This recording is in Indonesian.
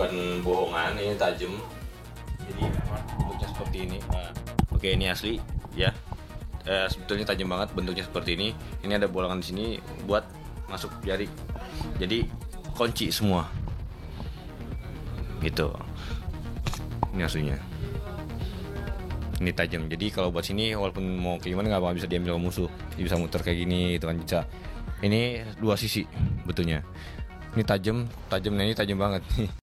bukan bohongan, ini tajam. Jadi memang bentuknya seperti ini. Nah, oke, ini asli ya. Sebetulnya tajam banget, bentuknya seperti ini. Ini ada bolongan di sini buat masuk jari. Jadi kunci semua. Gitu. Ini aslinya. Ini tajam. Jadi kalau buat sini walaupun mau kayak gimana nggak bisa diambil sama musuh. Jadi bisa muter kayak gini, itu kan bisa. Ini dua sisi betulnya. Ini tajamnya ini tajam banget.